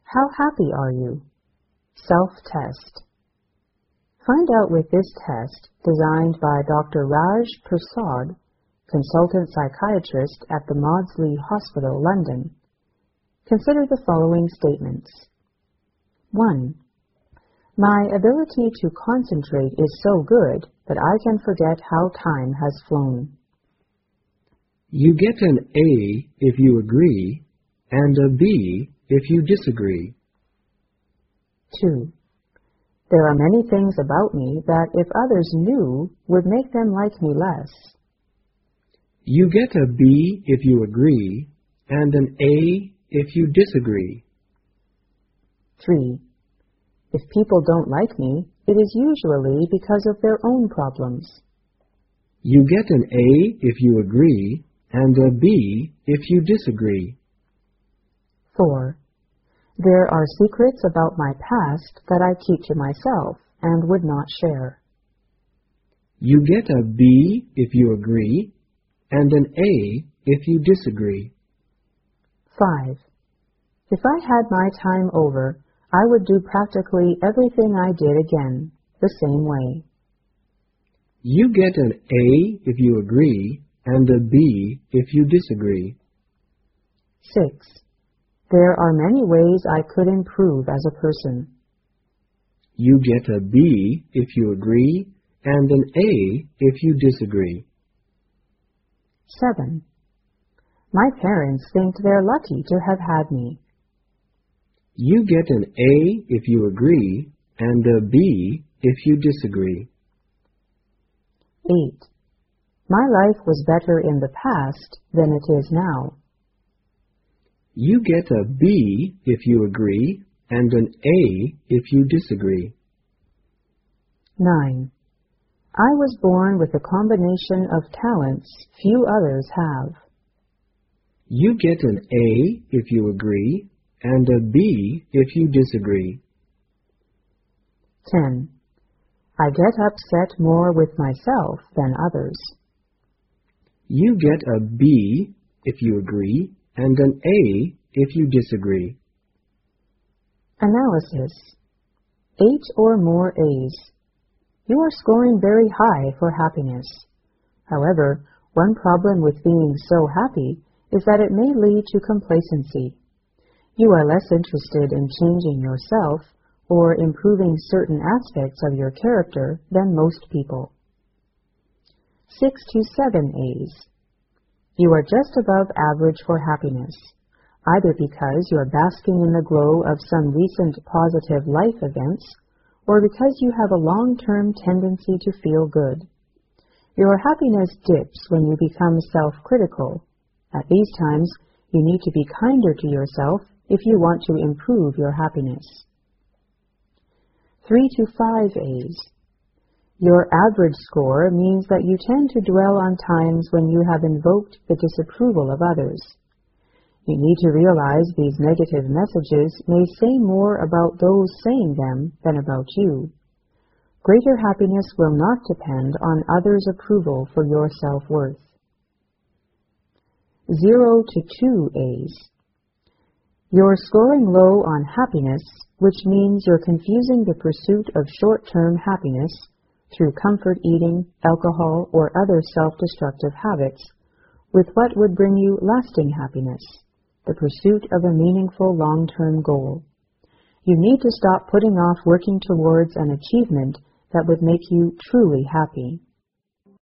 How happy are you? Self-test. Find out with this test, designed by Dr. Raj Prasad, consultant psychiatrist at the Maudsley Hospital, London. Consider the following statements. 1. My ability to concentrate is so good that I can forget how time has flown. You get an A if you agree, and a B if you disagree. 2. There are many things about me that if others knew would make them like me less. You get a B if you agree, and an A if you disagree. 3. If people don't like me, it is usually because of their own problems. You get an A if you agree, and a B if you disagree. 4. There are secrets about my past that I keep to myself and would not share. You get a B if you agree, and an A if you disagree. 5. If I had my time over, I would do practically everything I did again, the same way. You get an A if you agree, and a B if you disagree. 6. There are many ways I could improve as a person. You get a B if you agree, and an A if you disagree. 7. My parents think they're lucky to have had me. You get an A if you agree, and a B if you disagree. 8. My life was better in the past than it is now. You get a B if you agree, and an A if you disagree. 9. I was born with a combination of talents few others have. You get an A if you agree, and a B if you disagree. 10. I get upset more with myself than others. You get a B if you agree, and an A if you disagree. Analysis. 8 or more A's. You are scoring very high for happiness. However, one problem with being so happy is that it may lead to complacency. You are less interested in changing yourself or improving certain aspects of your character than most people. 6 to 7 A's. You are just above average for happiness, either because you are basking in the glow of some recent positive life events or because you have a long-term tendency to feel good. Your happiness dips when you become self-critical. At these times, you need to be kinder to yourself if you want to improve your happiness. 3 to 5 A's. Your average score means that you tend to dwell on times when you have invoked the disapproval of others. You need to realize these negative messages may say more about those saying them than about you. Greater happiness will not depend on others' approval for your self-worth. 0 to 2 A's. You're scoring low on happiness, which means you're confusing the pursuit of short-term happiness through comfort eating, alcohol, or other self-destructive habits with what would bring you lasting happiness, the pursuit of a meaningful long-term goal. You need to stop putting off working towards an achievement that would make you truly happy.